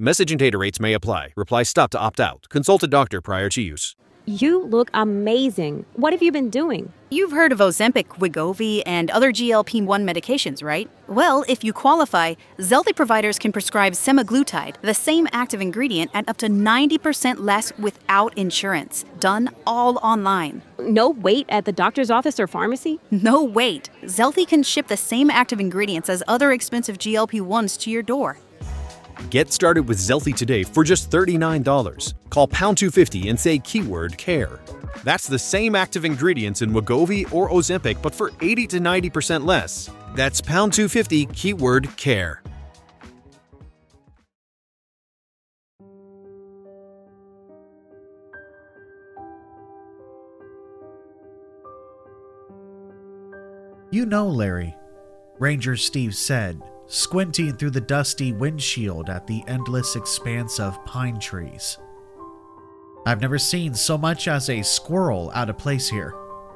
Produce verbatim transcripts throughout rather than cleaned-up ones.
Message and data rates may apply. Reply stop to opt out. Consult a doctor prior to use. You look amazing. What have you been doing? You've heard of Ozempic, Wegovy, and other G L P one medications, right? Well, if you qualify, Zelty providers can prescribe semaglutide, the same active ingredient, at up to ninety percent less without insurance. Done all online. No wait at the doctor's office or pharmacy? No wait. Zelty can ship the same active ingredients as other expensive G L P ones to your door. Get started with Zelty today for just thirty-nine dollars. Call pound two fifty and say keyword CARE. That's the same active ingredients in Wegovy or Ozempic, but for eighty to ninety percent less. That's pound two fifty, keyword CARE. You know, Larry, Ranger Steve said, squinting through the dusty windshield at the endless expanse of pine trees. I've never seen so much as a squirrel out of place here.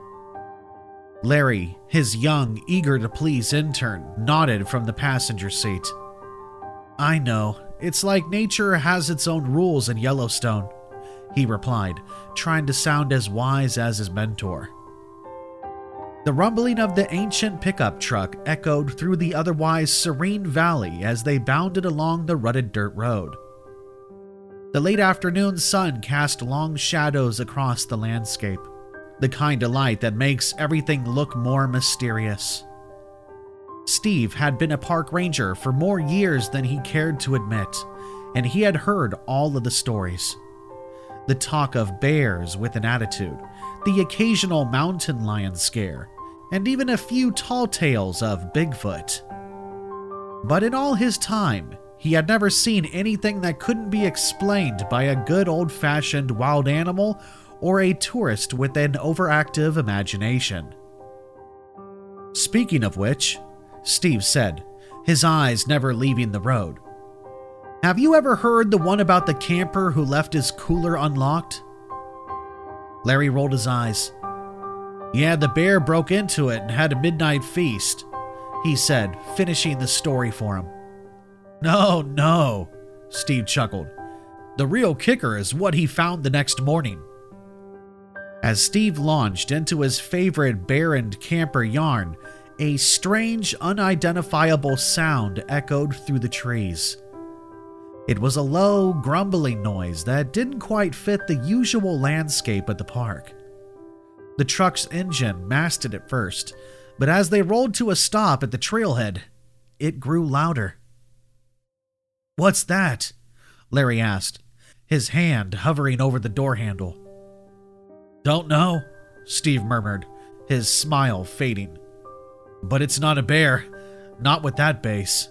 Larry, his young, eager-to-please intern, nodded from the passenger seat. I know, it's like nature has its own rules in Yellowstone, he replied, trying to sound as wise as his mentor. The rumbling of the ancient pickup truck echoed through the otherwise serene valley as they bounded along the rutted dirt road. The late afternoon sun cast long shadows across the landscape, the kind of light that makes everything look more mysterious. Steve had been a park ranger for more years than he cared to admit, and he had heard all of the stories. The talk of bears with an attitude, the occasional mountain lion scare, and even a few tall tales of Bigfoot. But in all his time, he had never seen anything that couldn't be explained by a good old-fashioned wild animal or a tourist with an overactive imagination. Speaking of which, Steve said, his eyes never leaving the road, have you ever heard the one about the camper who left his cooler unlocked? Larry rolled his eyes. Yeah, the bear broke into it and had a midnight feast, he said, finishing the story for him. No, no, Steve chuckled. The real kicker is what he found the next morning. As Steve launched into his favorite bear and camper yarn, a strange, unidentifiable sound echoed through the trees. It was a low, grumbling noise that didn't quite fit the usual landscape of the park. The truck's engine masted at first, but as they rolled to a stop at the trailhead, it grew louder. What's that? Larry asked, his hand hovering over the door handle. Don't know, Steve murmured, his smile fading. But it's not a bear, not with that bass.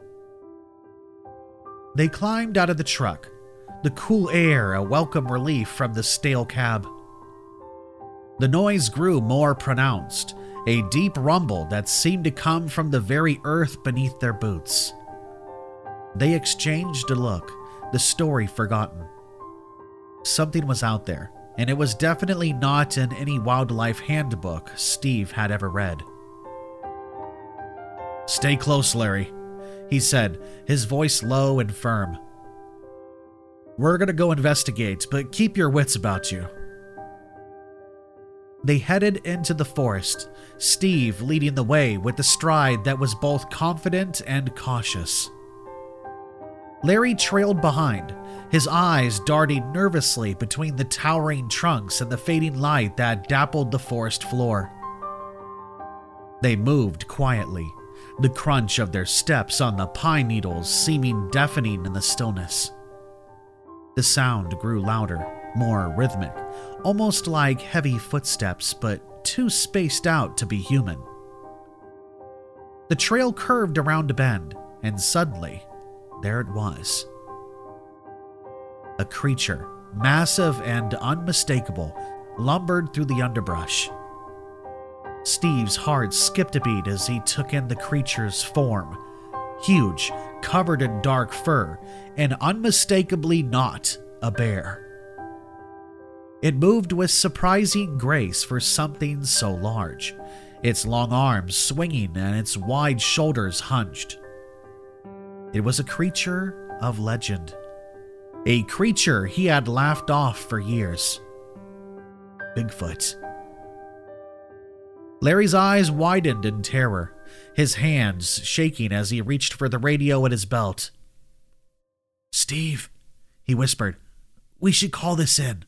They climbed out of the truck, the cool air a welcome relief from the stale cab. The noise grew more pronounced, a deep rumble that seemed to come from the very earth beneath their boots. They exchanged a look, the story forgotten. Something was out there, and it was definitely not in any wildlife handbook Steve had ever read. Stay close, Larry, he said, his voice low and firm. We're gonna go investigate, but keep your wits about you. They headed into the forest, Steve leading the way with a stride that was both confident and cautious. Larry trailed behind, his eyes darting nervously between the towering trunks and the fading light that dappled the forest floor. They moved quietly, the crunch of their steps on the pine needles seeming deafening in the stillness. The sound grew louder, more rhythmic, almost like heavy footsteps, but too spaced out to be human. The trail curved around a bend, and suddenly, there it was. A creature, massive and unmistakable, lumbered through the underbrush. Steve's heart skipped a beat as he took in the creature's form, huge, covered in dark fur, and unmistakably not a bear. It moved with surprising grace for something so large, its long arms swinging and its wide shoulders hunched. It was a creature of legend. A creature he had laughed off for years. Bigfoot. Larry's eyes widened in terror, his hands shaking as he reached for the radio at his belt. "Steve," he whispered, "we should call this in."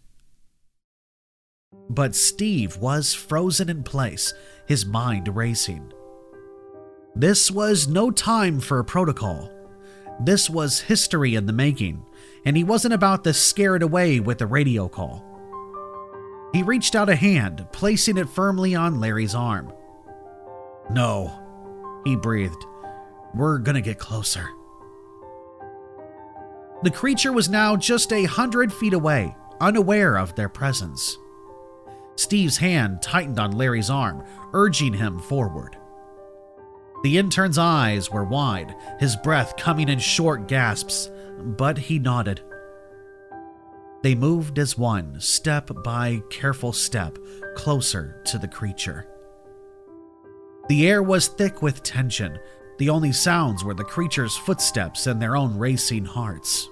But Steve was frozen in place, his mind racing. This was no time for protocol. This was history in the making, and he wasn't about to scare it away with a radio call. He reached out a hand, placing it firmly on Larry's arm. "No," he breathed. "We're gonna get closer." The creature was now just a hundred feet away, unaware of their presence. Steve's hand tightened on Larry's arm, urging him forward. The intern's eyes were wide, his breath coming in short gasps, but he nodded. They moved as one, step by careful step, closer to the creature. The air was thick with tension. The only sounds were the creature's footsteps and their own racing hearts.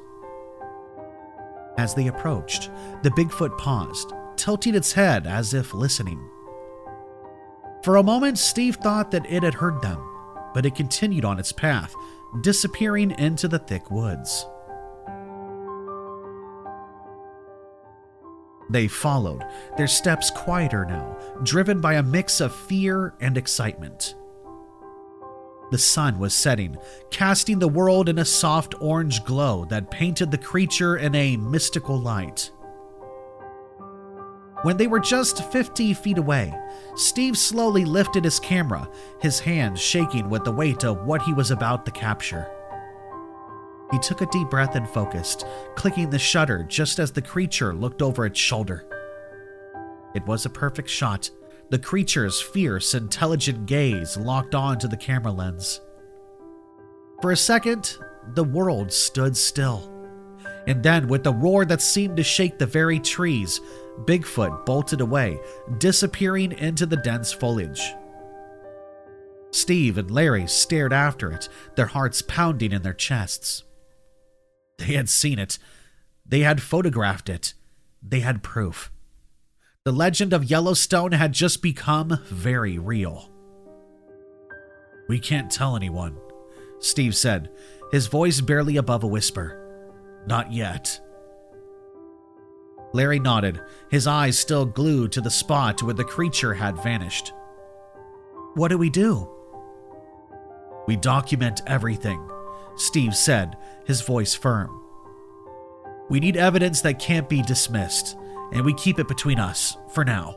As they approached, the Bigfoot paused, tilting its head as if listening. For a moment, Steve thought that it had heard them, but it continued on its path, disappearing into the thick woods. They followed, their steps quieter now, driven by a mix of fear and excitement. The sun was setting, casting the world in a soft orange glow that painted the creature in a mystical light. When they were just fifty feet away, Steve slowly lifted his camera, his hands shaking with the weight of what he was about to capture. He took a deep breath and focused, clicking the shutter just as the creature looked over its shoulder. It was a perfect shot, the creature's fierce, intelligent gaze locked onto the camera lens. For a second, the world stood still. And then, with a roar that seemed to shake the very trees, Bigfoot bolted away, disappearing into the dense foliage. Steve and Larry stared after it, their hearts pounding in their chests. They had seen it. They had photographed it. They had proof. The legend of Yellowstone had just become very real. "We can't tell anyone," Steve said, his voice barely above a whisper. "Not yet." Larry nodded, his eyes still glued to the spot where the creature had vanished. "What do we do?" "We document everything," Steve said, his voice firm. "We need evidence that can't be dismissed, and we keep it between us, for now."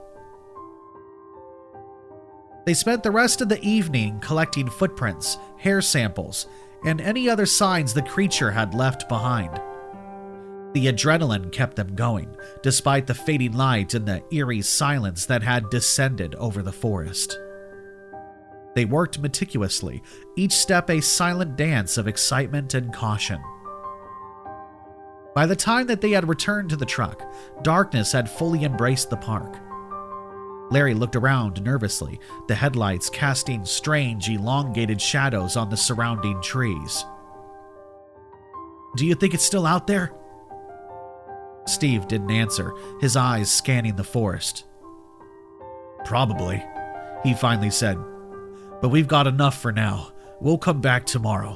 They spent the rest of the evening collecting footprints, hair samples, and any other signs the creature had left behind. The adrenaline kept them going, despite the fading light and the eerie silence that had descended over the forest. They worked meticulously, each step a silent dance of excitement and caution. By the time that they had returned to the truck, darkness had fully embraced the park. Larry looked around nervously, the headlights casting strange, elongated shadows on the surrounding trees. "Do you think it's still out there?" Steve didn't answer, his eyes scanning the forest. "Probably," he finally said. "But we've got enough for now. We'll come back tomorrow."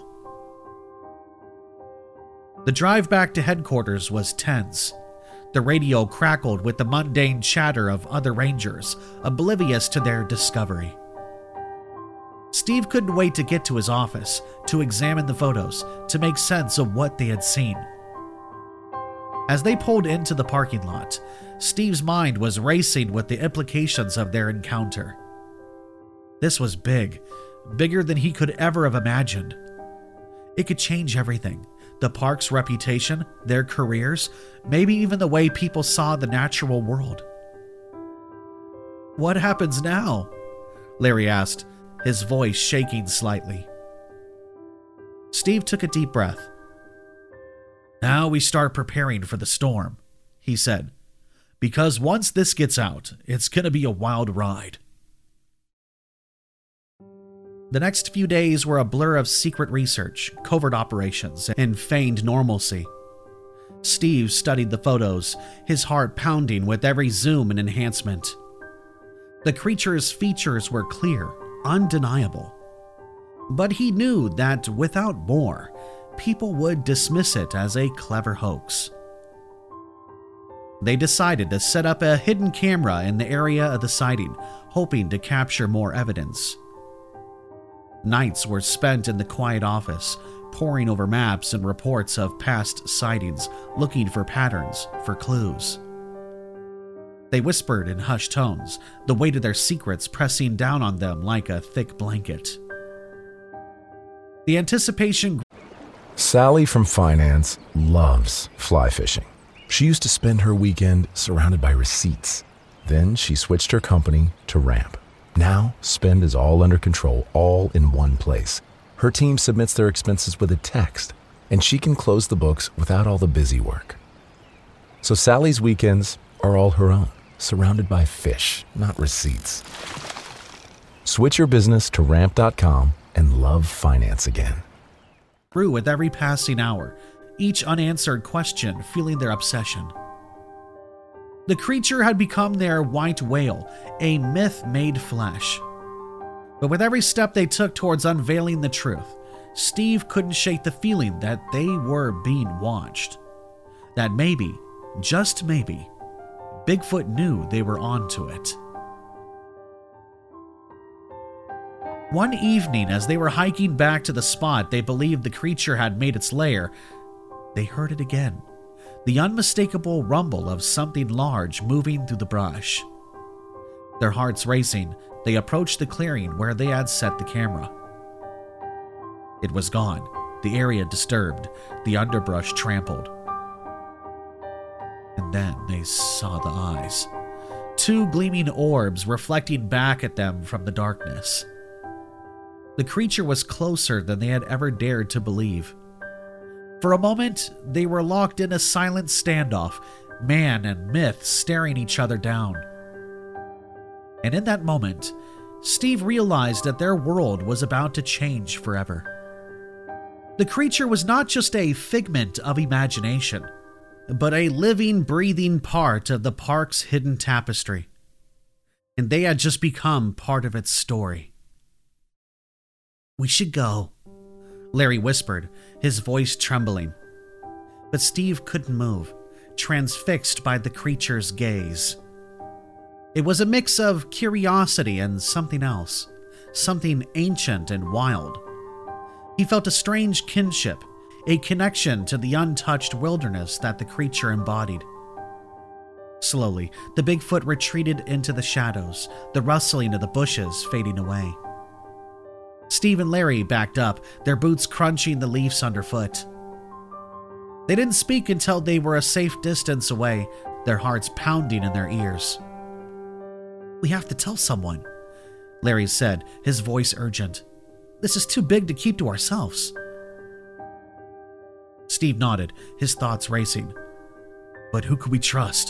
The drive back to headquarters was tense. The radio crackled with the mundane chatter of other rangers, oblivious to their discovery. Steve couldn't wait to get to his office, to examine the photos, to make sense of what they had seen. As they pulled into the parking lot, Steve's mind was racing with the implications of their encounter. This was big, bigger than he could ever have imagined. It could change everything. The park's reputation, their careers, maybe even the way people saw the natural world. "What happens now?" Larry asked, his voice shaking slightly. Steve took a deep breath. "Now we start preparing for the storm," he said. "Because once this gets out, it's gonna be a wild ride." The next few days were a blur of secret research, covert operations, and feigned normalcy. Steve studied the photos, his heart pounding with every zoom and enhancement. The creature's features were clear, undeniable. But he knew that without more, people would dismiss it as a clever hoax. They decided to set up a hidden camera in the area of the sighting, hoping to capture more evidence. Nights were spent in the quiet office, poring over maps and reports of past sightings, looking for patterns, for clues. They whispered in hushed tones, the weight of their secrets pressing down on them like a thick blanket. The anticipation. Sally from finance loves fly fishing. She used to spend her weekend surrounded by receipts. Then she switched her company to Ramp. Now, spend is all under control, all in one place. Her team submits their expenses with a text, and she can close the books without all the busy work. So Sally's weekends are all her own, surrounded by fish, not receipts. Switch your business to ramp dot com and love finance again. Grew with every passing hour, each unanswered question fueling their obsession. The creature had become their white whale, a myth made flesh. But with every step they took towards unveiling the truth, Steve couldn't shake the feeling that they were being watched. That maybe, just maybe, Bigfoot knew they were onto it. One evening, as they were hiking back to the spot they believed the creature had made its lair, they heard it again. The unmistakable rumble of something large moving through the brush. Their hearts racing, they approached the clearing where they had set the camera. It was gone, the area disturbed, the underbrush trampled. And then they saw the eyes. Two gleaming orbs reflecting back at them from the darkness. The creature was closer than they had ever dared to believe. For a moment, they were locked in a silent standoff, man and myth staring each other down. And in that moment, Steve realized that their world was about to change forever. The creature was not just a figment of imagination, but a living, breathing part of the park's hidden tapestry. And they had just become part of its story. "We should go," Larry whispered, his voice trembling. But Steve couldn't move, transfixed by the creature's gaze. It was a mix of curiosity and something else, something ancient and wild. He felt a strange kinship, a connection to the untouched wilderness that the creature embodied. Slowly, the Bigfoot retreated into the shadows, the rustling of the bushes fading away. Steve and Larry backed up, their boots crunching the leaves underfoot. They didn't speak until they were a safe distance away, their hearts pounding in their ears. "We have to tell someone," Larry said, his voice urgent. "This is too big to keep to ourselves." Steve nodded, his thoughts racing. "But who could we trust?"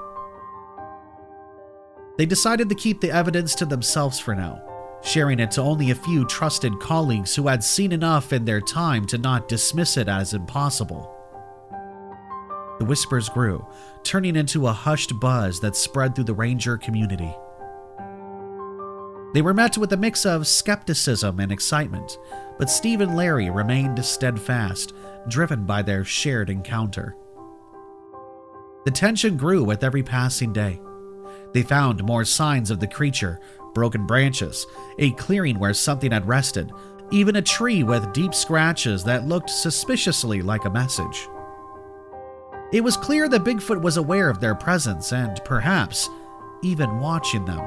They decided to keep the evidence to themselves for now, sharing it to only a few trusted colleagues who had seen enough in their time to not dismiss it as impossible. The whispers grew, turning into a hushed buzz that spread through the ranger community. They were met with a mix of skepticism and excitement, but Steve and Larry remained steadfast, driven by their shared encounter. The tension grew with every passing day. They found more signs of the creature, broken branches, a clearing where something had rested, even a tree with deep scratches that looked suspiciously like a message. It was clear that Bigfoot was aware of their presence and, perhaps, even watching them.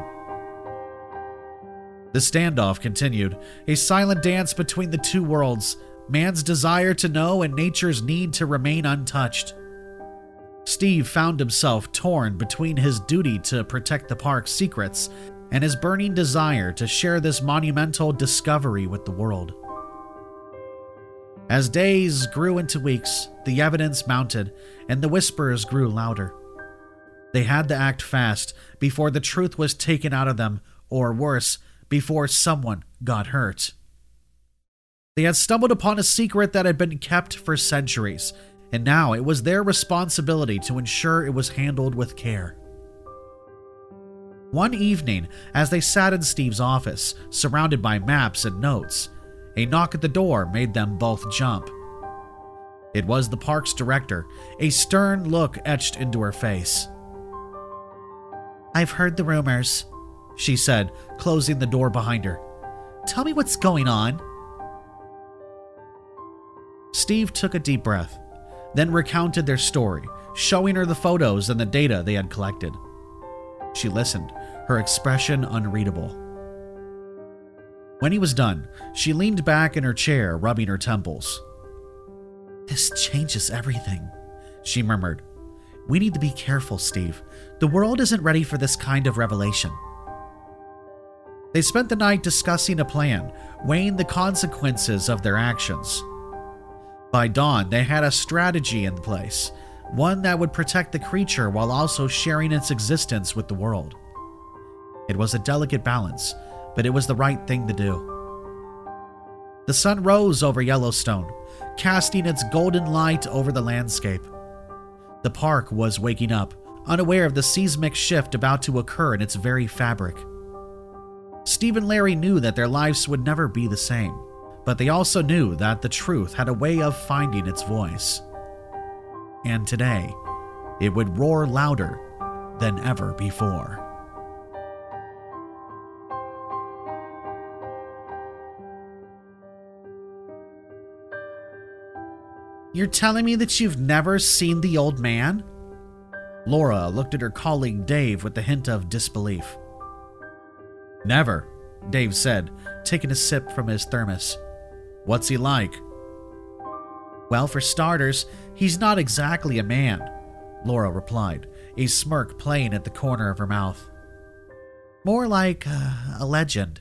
The standoff continued, a silent dance between the two worlds, man's desire to know and nature's need to remain untouched. Steve found himself torn between his duty to protect the park's secrets and his burning desire to share this monumental discovery with the world. As days grew into weeks, the evidence mounted, and the whispers grew louder. They had to act fast before the truth was taken out of them, or worse, before someone got hurt. They had stumbled upon a secret that had been kept for centuries, and now it was their responsibility to ensure it was handled with care. One evening, as they sat in Steve's office, surrounded by maps and notes, a knock at the door made them both jump. It was the park's director, a stern look etched into her face. "I've heard the rumors," she said, closing the door behind her. "Tell me what's going on." Steve took a deep breath, then recounted their story, showing her the photos and the data they had collected. She listened, her expression unreadable. When he was done, she leaned back in her chair, rubbing her temples. "This changes everything," she murmured. "We need to be careful, Steve. The world isn't ready for this kind of revelation." They spent the night discussing a plan, weighing the consequences of their actions. By dawn, they had a strategy in place, one that would protect the creature while also sharing its existence with the world. It was a delicate balance, but it was the right thing to do. The sun rose over Yellowstone, casting its golden light over the landscape. The park was waking up, unaware of the seismic shift about to occur in its very fabric. Steve and Larry knew that their lives would never be the same, but they also knew that the truth had a way of finding its voice. And today, it would roar louder than ever before. "You're telling me that you've never seen the old man?" Laura looked at her colleague Dave with a hint of disbelief. "Never," Dave said, taking a sip from his thermos. "What's he like?" "Well, for starters, he's not exactly a man," Laura replied, a smirk playing at the corner of her mouth. "More like uh, a legend."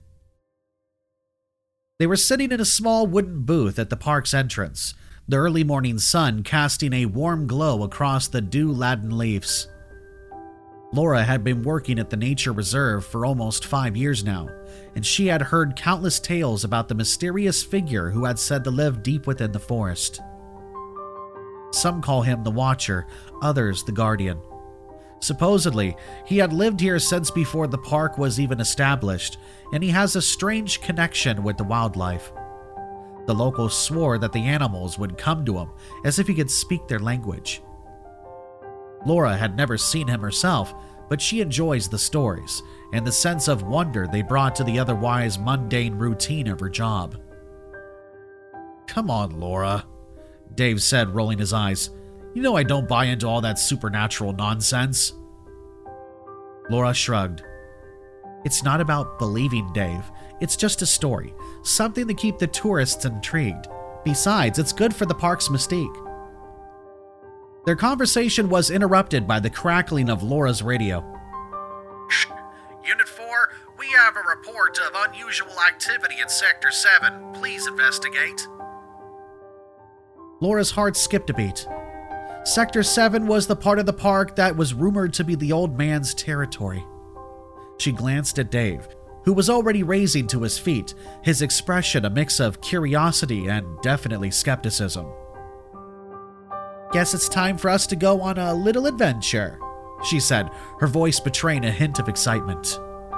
They were sitting in a small wooden booth at the park's entrance, the early morning sun casting a warm glow across the dew-laden leaves. Laura had been working at the nature reserve for almost five years now, and she had heard countless tales about the mysterious figure who had said to live deep within the forest. Some call him the Watcher, others the Guardian. Supposedly, he had lived here since before the park was even established, and he has a strange connection with the wildlife. The locals swore that the animals would come to him as if he could speak their language. Laura had never seen him herself, but she enjoys the stories and the sense of wonder they brought to the otherwise mundane routine of her job. "Come on, Laura," Dave said, rolling his eyes. "You know I don't buy into all that supernatural nonsense." Laura shrugged. "It's not about believing, Dave. It's just a story, something to keep the tourists intrigued. Besides, it's good for the park's mystique." Their conversation was interrupted by the crackling of Laura's radio. "Shh! Unit four, we have a report of unusual activity in Sector seven. Please investigate." Laura's heart skipped a beat. Sector seven was the part of the park that was rumored to be the old man's territory. She glanced at Dave, who was already raising to his feet, his expression a mix of curiosity and definitely skepticism. "Guess it's time for us to go on a little adventure," she said, her voice betraying a hint of excitement.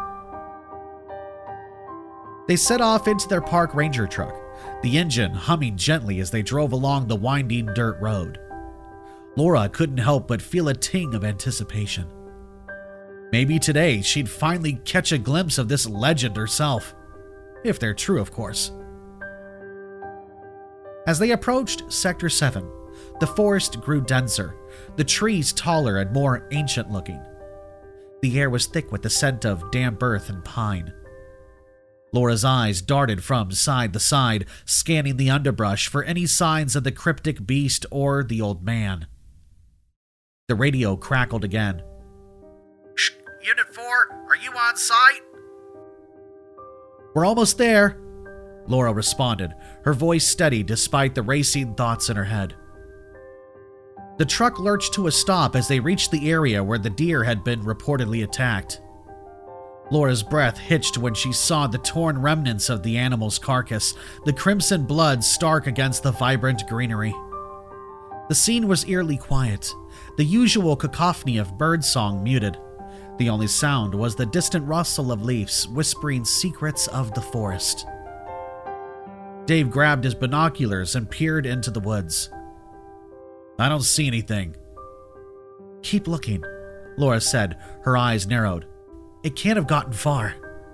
They set off into their park ranger truck, the engine humming gently as they drove along the winding dirt road. Laura couldn't help but feel a ting of anticipation. Maybe today she'd finally catch a glimpse of this legend herself. If they're true, of course. As they approached Sector seven, the forest grew denser, the trees taller and more ancient-looking. The air was thick with the scent of damp earth and pine. Laura's eyes darted from side to side, scanning the underbrush for any signs of the cryptic beast or the old man. The radio crackled again. "Shh! Unit four, are you on site?" "We're almost there," Laura responded, her voice steady despite the racing thoughts in her head. The truck lurched to a stop as they reached the area where the deer had been reportedly attacked. Laura's breath hitched when she saw the torn remnants of the animal's carcass, the crimson blood stark against the vibrant greenery. The scene was eerily quiet, the usual cacophony of birdsong muted. The only sound was the distant rustle of leaves whispering secrets of the forest. Dave grabbed his binoculars and peered into the woods. "I don't see anything." "Keep looking," Laura said, her eyes narrowed. "It can't have gotten far."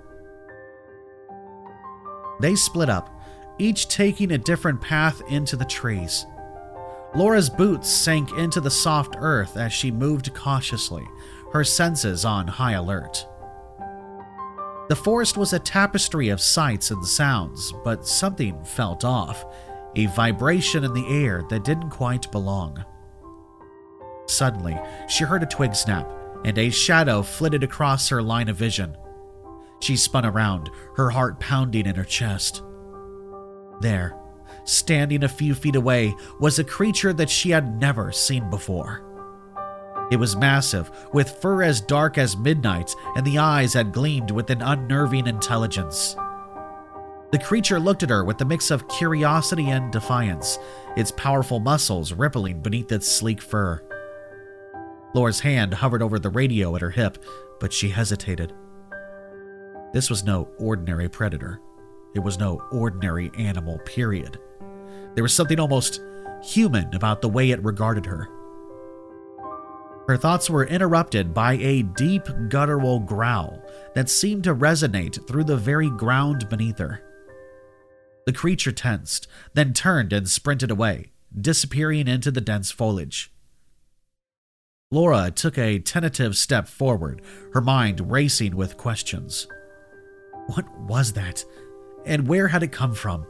They split up, each taking a different path into the trees. Laura's boots sank into the soft earth as she moved cautiously, her senses on high alert. The forest was a tapestry of sights and sounds, but something felt off, a vibration in the air that didn't quite belong. Suddenly, she heard a twig snap, and a shadow flitted across her line of vision. She spun around, her heart pounding in her chest. There, standing a few feet away, was a creature that she had never seen before. It was massive, with fur as dark as midnight, and the eyes had gleamed with an unnerving intelligence. The creature looked at her with a mix of curiosity and defiance, its powerful muscles rippling beneath its sleek fur. Laura's hand hovered over the radio at her hip, but she hesitated. This was no ordinary predator. It was no ordinary animal, period. There was something almost human about the way it regarded her. Her thoughts were interrupted by a deep, guttural growl that seemed to resonate through the very ground beneath her. The creature tensed, then turned and sprinted away, disappearing into the dense foliage. Laura took a tentative step forward, her mind racing with questions. What was that? And where had it come from?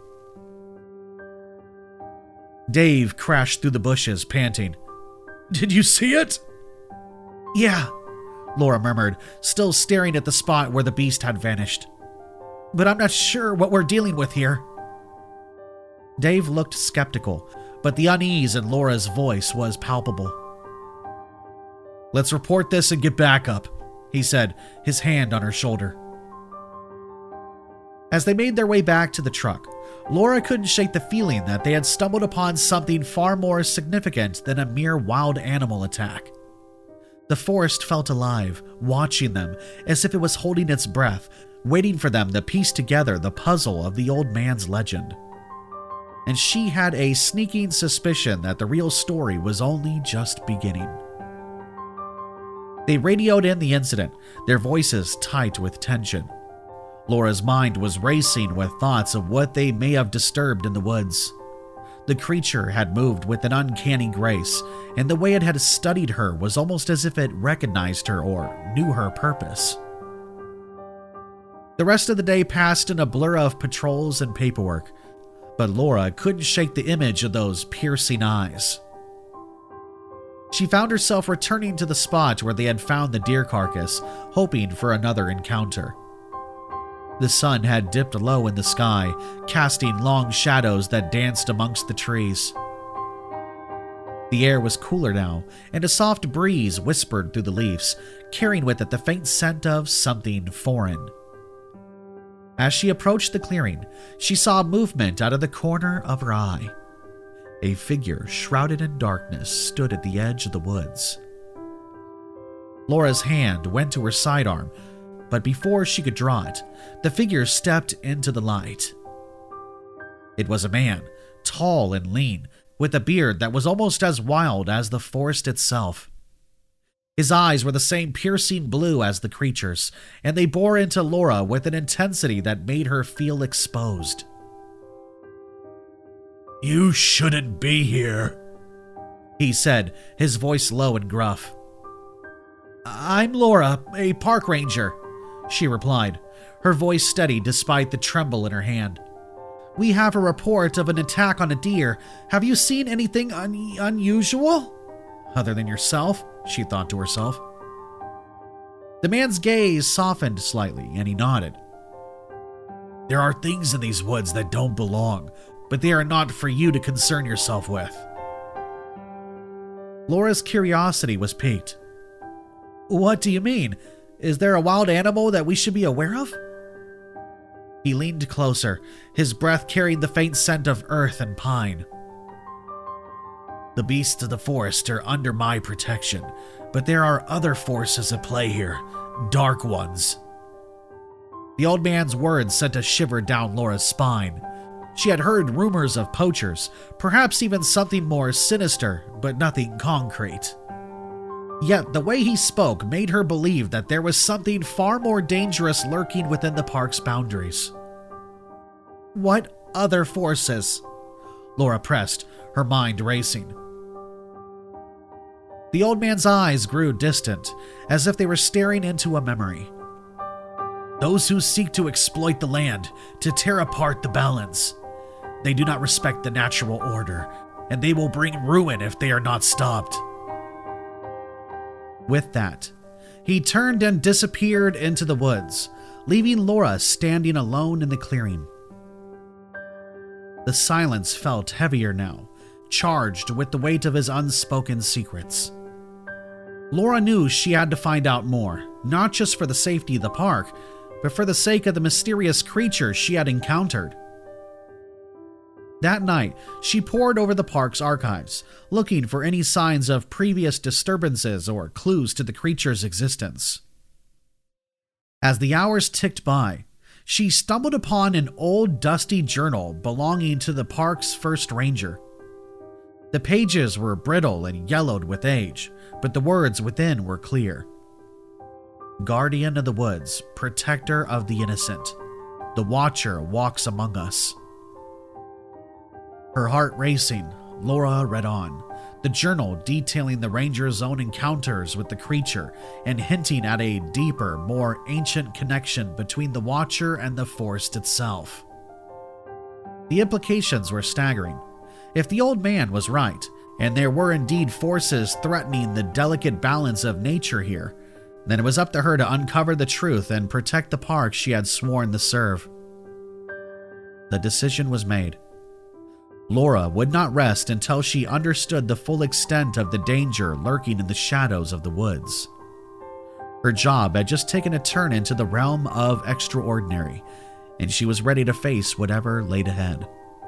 Dave crashed through the bushes, panting. "Did you see it?" "Yeah," Laura murmured, still staring at the spot where the beast had vanished. "But I'm not sure what we're dealing with here." Dave looked skeptical, but the unease in Laura's voice was palpable. "Let's report this and get back up," he said, his hand on her shoulder. As they made their way back to the truck, Laura couldn't shake the feeling that they had stumbled upon something far more significant than a mere wild animal attack. The forest felt alive, watching them as if it was holding its breath, waiting for them to piece together the puzzle of the old man's legend. And she had a sneaking suspicion that the real story was only just beginning. They radioed in the incident, their voices tight with tension. Laura's mind was racing with thoughts of what they may have disturbed in the woods. The creature had moved with an uncanny grace, and the way it had studied her was almost as if it recognized her or knew her purpose. The rest of the day passed in a blur of patrols and paperwork, but Laura couldn't shake the image of those piercing eyes. She found herself returning to the spot where they had found the deer carcass, hoping for another encounter. The sun had dipped low in the sky, casting long shadows that danced amongst the trees. The air was cooler now, and a soft breeze whispered through the leaves, carrying with it the faint scent of something foreign. As she approached the clearing, she saw movement out of the corner of her eye. A figure shrouded in darkness stood at the edge of the woods. Laura's hand went to her sidearm, but before she could draw it, the figure stepped into the light. It was a man, tall and lean, with a beard that was almost as wild as the forest itself. His eyes were the same piercing blue as the creature's, and they bore into Laura with an intensity that made her feel exposed. "You shouldn't be here," he said, his voice low and gruff. "I'm Laura, a park ranger," she replied, her voice steady despite the tremble in her hand. "We have a report of an attack on a deer. Have you seen anything un- unusual? Other than yourself," she thought to herself. The man's gaze softened slightly, and he nodded. "There are things in these woods that don't belong, but they are not for you to concern yourself with." Laura's curiosity was piqued. "What do you mean? Is there a wild animal that we should be aware of? He leaned closer, his breath carrying the faint scent of earth and pine. The beasts of the forest are under my protection, but there are other forces at play here, dark ones. The old man's words sent a shiver down Laura's spine. She had heard rumors of poachers, perhaps even something more sinister, but nothing concrete. Yet the way he spoke made her believe that there was something far more dangerous lurking within the park's boundaries. What other forces? Laura pressed, her mind racing. The old man's eyes grew distant, as if they were staring into a memory. Those who seek to exploit the land, to tear apart the balance. They do not respect the natural order, and they will bring ruin if they are not stopped. With that, he turned and disappeared into the woods, leaving Laura standing alone in the clearing. The silence felt heavier now, charged with the weight of his unspoken secrets. Laura knew she had to find out more, not just for the safety of the park, but for the sake of the mysterious creature she had encountered. That night, she pored over the park's archives, looking for any signs of previous disturbances or clues to the creature's existence. As the hours ticked by, she stumbled upon an old dusty journal belonging to the park's first ranger. The pages were brittle and yellowed with age, but the words within were clear. Guardian of the woods, protector of the innocent. The Watcher walks among us. Her heart racing, Laura read on, the journal detailing the ranger's own encounters with the creature and hinting at a deeper, more ancient connection between the Watcher and the forest itself. The implications were staggering. If the old man was right, and there were indeed forces threatening the delicate balance of nature here, then it was up to her to uncover the truth and protect the park she had sworn to serve. The decision was made. Laura would not rest until she understood the full extent of the danger lurking in the shadows of the woods. Her job had just taken a turn into the realm of extraordinary, and she was ready to face whatever laid ahead.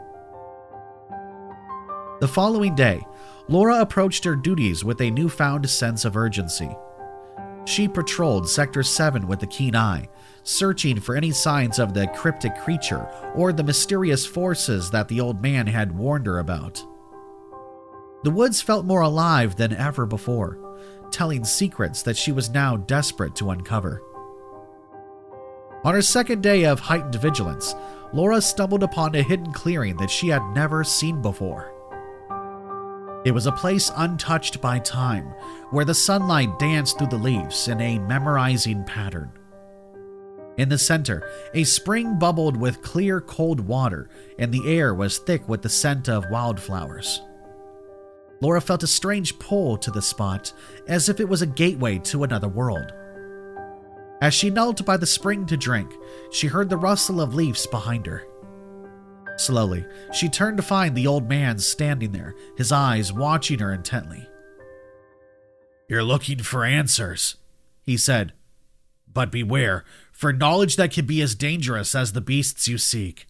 The following day, Laura approached her duties with a newfound sense of urgency. She patrolled Sector seven with a keen eye, searching for any signs of the cryptic creature or the mysterious forces that the old man had warned her about. The woods felt more alive than ever before, telling secrets that she was now desperate to uncover. On her second day of heightened vigilance, Laura stumbled upon a hidden clearing that she had never seen before. It was a place untouched by time, where the sunlight danced through the leaves in a memorizing pattern. In the center, a spring bubbled with clear, cold water, and the air was thick with the scent of wildflowers. Laura felt a strange pull to the spot, as if it was a gateway to another world. As she knelt by the spring to drink, she heard the rustle of leaves behind her. Slowly, she turned to find the old man standing there, his eyes watching her intently. "You're looking for answers," he said. "But beware, for knowledge that can be as dangerous as the beasts you seek."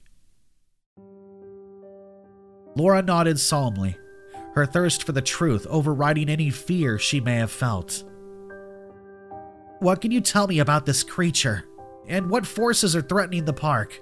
Laura nodded solemnly, her thirst for the truth overriding any fear she may have felt. "What can you tell me about this creature, and what forces are threatening the park?"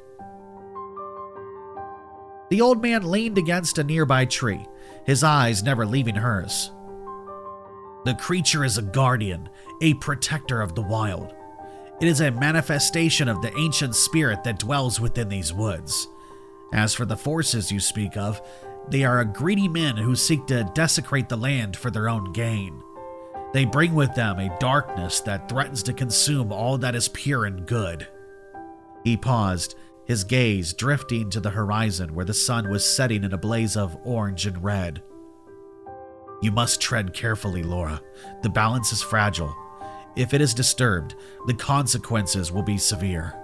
The old man leaned against a nearby tree, his eyes never leaving hers. "The creature is a guardian, a protector of the wild. It is a manifestation of the ancient spirit that dwells within these woods. As for the forces you speak of, they are greedy men who seek to desecrate the land for their own gain. They bring with them a darkness that threatens to consume all that is pure and good." He paused, his gaze drifting to the horizon where the sun was setting in a blaze of orange and red. "You must tread carefully, Laura. The balance is fragile. If it is disturbed, the consequences will be severe."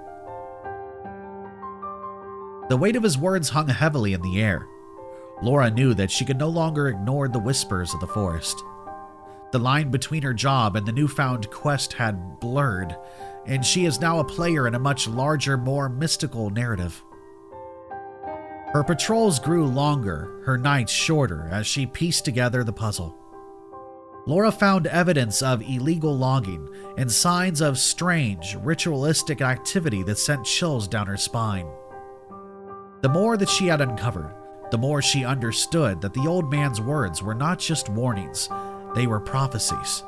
The weight of his words hung heavily in the air. Laura knew that she could no longer ignore the whispers of the forest. The line between her job and the newfound quest had blurred, and she is now a player in a much larger, more mystical narrative. Her patrols grew longer, her nights shorter, as she pieced together the puzzle. Laura found evidence of illegal logging and signs of strange, ritualistic activity that sent chills down her spine. The more that she had uncovered, the more she understood that the old man's words were not just warnings, they were prophecies.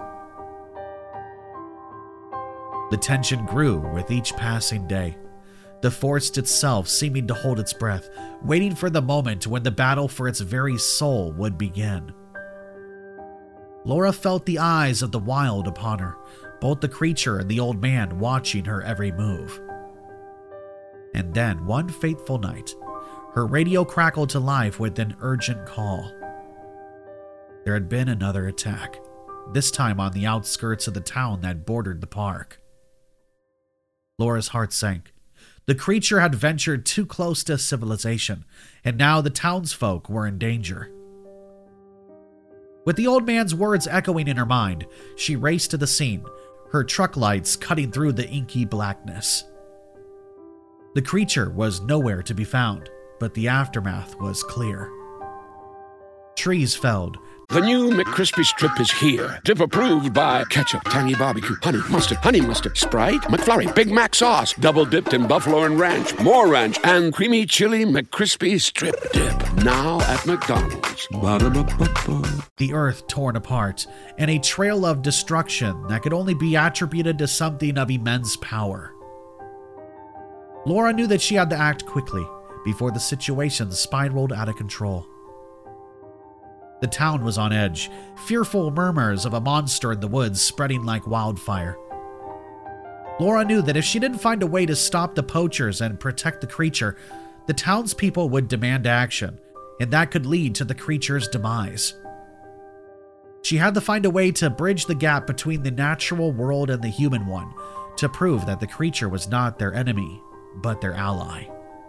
The tension grew with each passing day, the forest itself seeming to hold its breath, waiting for the moment when the battle for its very soul would begin. Laura felt the eyes of the wild upon her, both the creature and the old man watching her every move. And then, one fateful night, her radio crackled to life with an urgent call. There had been another attack, this time on the outskirts of the town that bordered the park. Laura's heart sank. The creature had ventured too close to civilization, and now the townsfolk were in danger. With the old man's words echoing in her mind, she raced to the scene, her truck lights cutting through the inky blackness. The creature was nowhere to be found, but the aftermath was clear. Trees felled. The new McCrispy Strip is here. Dip approved by ketchup, tangy barbecue, honey mustard, honey mustard, Sprite, McFlurry, Big Mac sauce, double dipped in buffalo and ranch, more ranch, and creamy chili McCrispy Strip Dip. Now at McDonald's. Ba-da-ba-ba-ba. The earth torn apart, and a trail of destruction that could only be attributed to something of immense power. Laura knew that she had to act quickly before the situation spiraled out of control. The town was on edge, fearful murmurs of a monster in the woods spreading like wildfire. Laura knew that if she didn't find a way to stop the poachers and protect the creature, the townspeople would demand action, and that could lead to the creature's demise. She had to find a way to bridge the gap between the natural world and the human one, to prove that the creature was not their enemy, but their ally.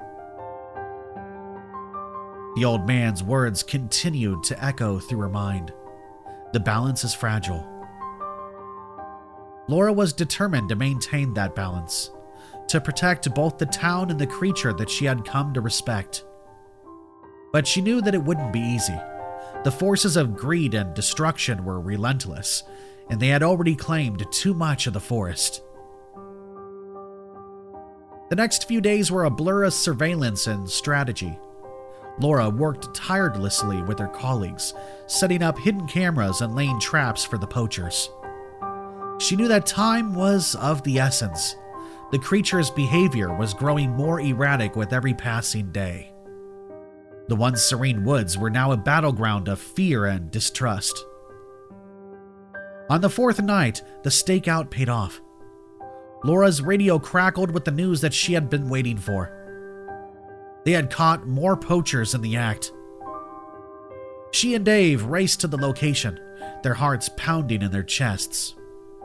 The old man's words continued to echo through her mind. The balance is fragile. Laura was determined to maintain that balance, to protect both the town and the creature that she had come to respect. But she knew that it wouldn't be easy. The forces of greed and destruction were relentless, and they had already claimed too much of the forest. The next few days were a blur of surveillance and strategy. Laura worked tirelessly with her colleagues, setting up hidden cameras and laying traps for the poachers. She knew that time was of the essence. The creature's behavior was growing more erratic with every passing day. The once serene woods were now a battleground of fear and distrust. On the fourth night, the stakeout paid off. Laura's radio crackled with the news that she had been waiting for. They had caught more poachers in the act. She and Dave raced to the location, their hearts pounding in their chests.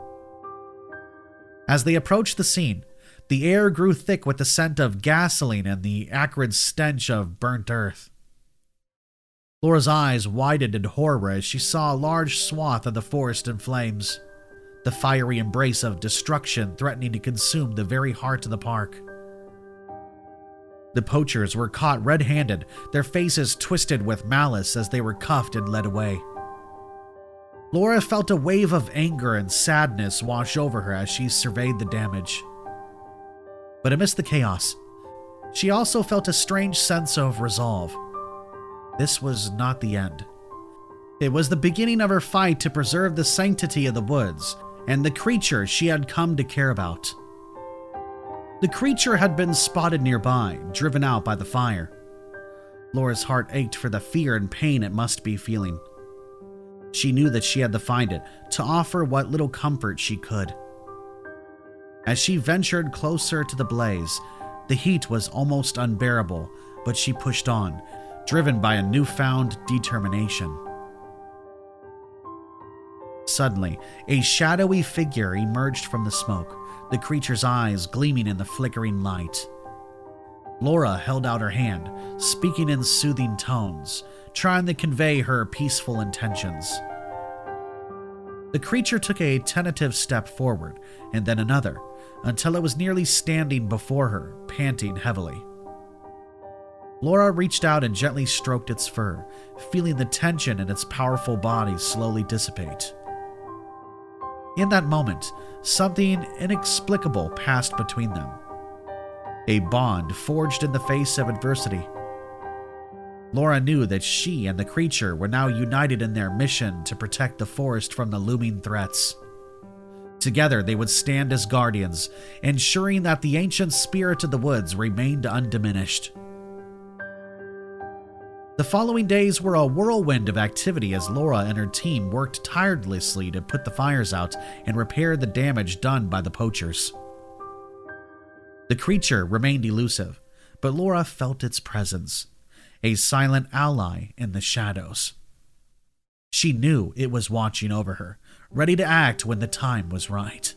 As they approached the scene, the air grew thick with the scent of gasoline and the acrid stench of burnt earth. Laura's eyes widened in horror as she saw a large swath of the forest in flames, the fiery embrace of destruction threatening to consume the very heart of the park. The poachers were caught red-handed, their faces twisted with malice as they were cuffed and led away. Laura felt a wave of anger and sadness wash over her as she surveyed the damage. But amidst the chaos, she also felt a strange sense of resolve. This was not the end. It was the beginning of her fight to preserve the sanctity of the woods and the creature she had come to care about. The creature had been spotted nearby, driven out by the fire. Laura's heart ached for the fear and pain it must be feeling. She knew that she had to find it, to offer what little comfort she could. As she ventured closer to the blaze, the heat was almost unbearable, but she pushed on, driven by a newfound determination. Suddenly, a shadowy figure emerged from the smoke, the creature's eyes gleaming in the flickering light. Laura held out her hand, speaking in soothing tones, trying to convey her peaceful intentions. The creature took a tentative step forward, and then another, until it was nearly standing before her, panting heavily. Laura reached out and gently stroked its fur, feeling the tension in its powerful body slowly dissipate. In that moment, something inexplicable passed between them. A bond forged in the face of adversity. Laura knew that she and the creature were now united in their mission to protect the forest from the looming threats. Together, they would stand as guardians, ensuring that the ancient spirit of the woods remained undiminished. The following days were a whirlwind of activity as Laura and her team worked tirelessly to put the fires out and repair the damage done by the poachers. The creature remained elusive, but Laura felt its presence, a silent ally in the shadows. She knew it was watching over her, ready to act when the time was right.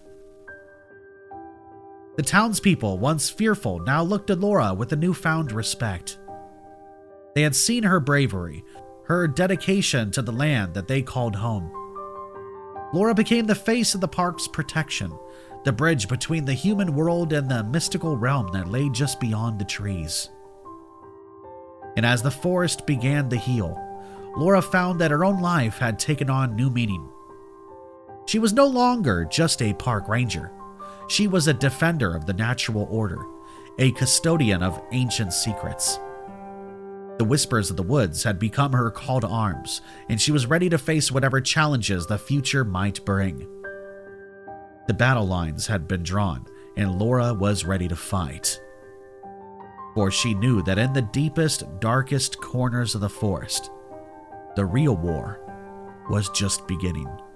The townspeople, once fearful, now looked at Laura with a newfound respect. They had seen her bravery, her dedication to the land that they called home. Laura became the face of the park's protection, the bridge between the human world and the mystical realm that lay just beyond the trees. And as the forest began to heal, Laura found that her own life had taken on new meaning. She was no longer just a park ranger. She was a defender of the natural order, a custodian of ancient secrets. The whispers of the woods had become her call to arms, and she was ready to face whatever challenges the future might bring. The battle lines had been drawn, and Laura was ready to fight. For she knew that in the deepest, darkest corners of the forest, the real war was just beginning.